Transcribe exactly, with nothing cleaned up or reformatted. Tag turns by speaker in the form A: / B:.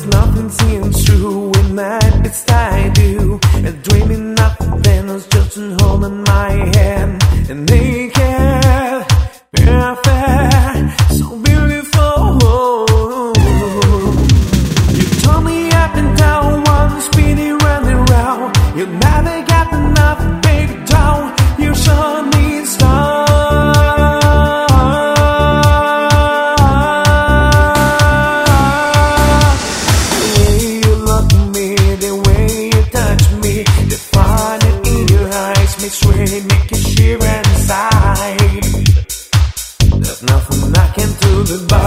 A: nothing seems true when night beside you, and dreaming nothing is just holding my hand, and naked, perfect, so beautiful. You turn me up and down, one speedy running round. You never got enough, baby, down. You show me stars. Make you shiver inside. There's nothing I can do goodbye.